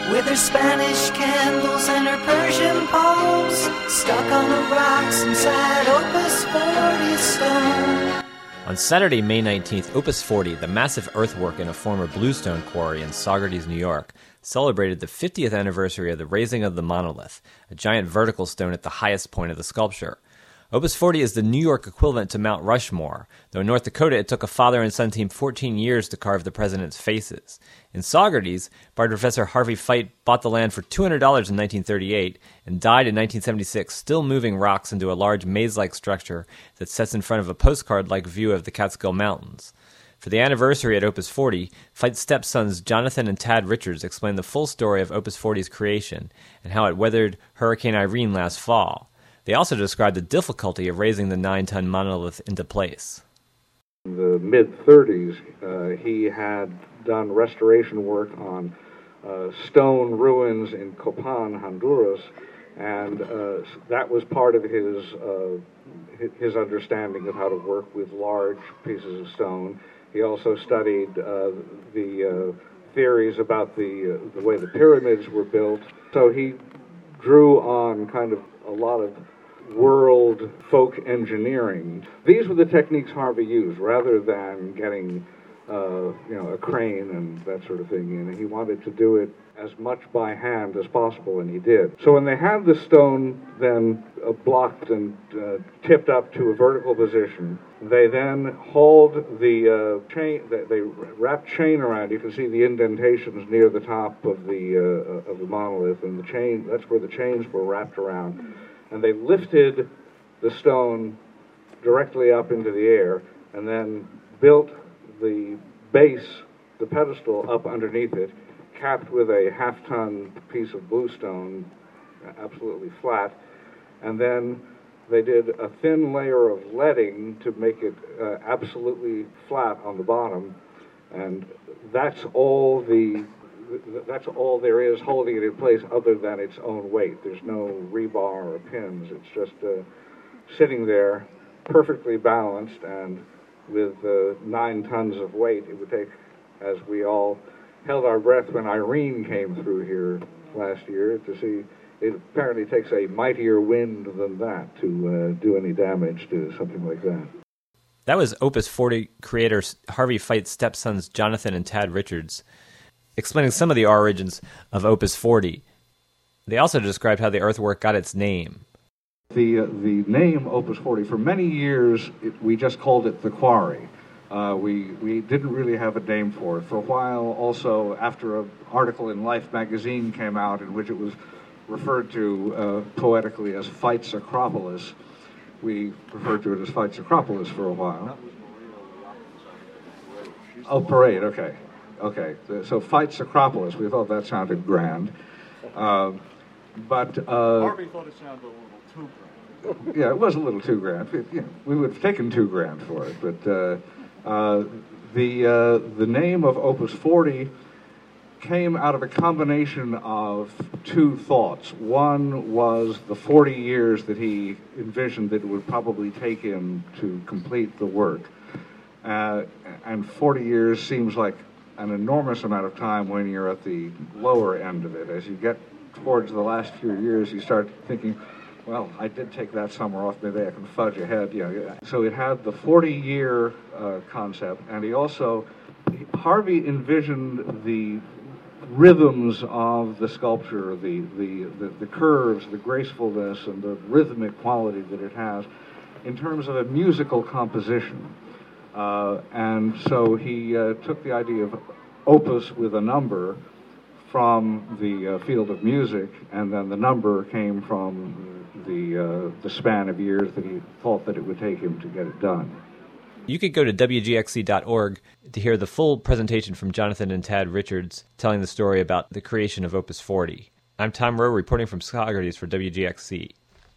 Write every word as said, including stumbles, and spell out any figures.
With her Spanish candles and her Persian poems, stuck on the rocks inside Opus forty stone. On Saturday, May nineteenth, Opus forty, the massive earthwork in a former bluestone quarry in Saugerties, New York, celebrated the fiftieth anniversary of the raising of the monolith, a giant vertical stone at the highest point of the sculpture. Opus forty is the New York equivalent to Mount Rushmore, though in North Dakota it took a father and son team fourteen years to carve the president's faces. In Saugerties, Bard Professor Harvey Fite bought the land for two hundred dollars in nineteen thirty-eight and died in nineteen seventy-six, still moving rocks into a large maze-like structure that sets in front of a postcard-like view of the Catskill Mountains. For the anniversary at Opus forty, Fite's stepsons Jonathan and Tad Richards explained the full story of Opus forty's creation and how it weathered Hurricane Irene last fall. They also described the difficulty of raising the nine-ton monolith into place. In the mid-thirties, uh, he had done restoration work on uh, stone ruins in Copan, Honduras, and uh, that was part of his uh, his understanding of how to work with large pieces of stone. He also studied uh, the uh, theories about the uh, the way the pyramids were built. So he drew on kind of a lot of world folk engineering. These were the techniques Harvey used, rather than getting, uh, you know, a crane and that sort of thing in. He wanted to do it as much by hand as possible, and he did. So when they had the stone then uh, blocked and uh, tipped up to a vertical position, they then hauled the uh, chain. They, they wrapped chain around. You can see the indentations near the top of the uh, of the monolith, and the chain. That's where the chains were wrapped around. And they lifted the stone directly up into the air and then built the base, the pedestal, up underneath it, capped with a half-ton piece of bluestone, absolutely flat. And then they did a thin layer of leading to make it uh, absolutely flat on the bottom. And that's all the That's all there is holding it in place other than its own weight. There's no rebar or pins. It's just uh, sitting there perfectly balanced, and with uh, nine tons of weight, it would take, as we all held our breath when Irene came through here last year, to see it apparently takes a mightier wind than that to uh, do any damage to something like that. That was Opus forty creators Harvey Fite's stepsons Jonathan and Tad Richards, explaining some of the origins of Opus forty. They also described how the earthwork got its name. The uh, the name Opus forty, for many years, it, we just called it The Quarry. Uh, we, we didn't really have a name for it. For a while, also, after an article in Life magazine came out in which it was referred to uh, poetically as Fite's Acropolis, we referred to it as Fite's Acropolis for a while. Oh, Parade, okay. Okay, so Fite's Acropolis, we thought that sounded grand. Uh, but... Uh, Harvey thought it sounded a little too grand. Yeah, it was a little too grand. We, you know, we would have taken two grand for it, but uh, uh, the, uh, the name of Opus forty came out of a combination of two thoughts. One was the forty years that he envisioned that it would probably take him to complete the work. Uh, and forty years seems like an enormous amount of time when you're at the lower end of it. As you get towards the last few years, you start thinking, well, I did take that summer off, maybe I can fudge ahead. You know, so it had the forty-year uh, concept, and he also, Harvey envisioned the rhythms of the sculpture, the, the, the, the curves, the gracefulness, and the rhythmic quality that it has in terms of a musical composition. Uh, and so he uh, took the idea of opus with a number from the uh, field of music, and then the number came from the uh, the span of years that he thought that it would take him to get it done. You could go to W G X C dot org to hear the full presentation from Jonathan and Tad Richards telling the story about the creation of Opus forty. I'm Tom Rowe reporting from Saugerties for W G X C.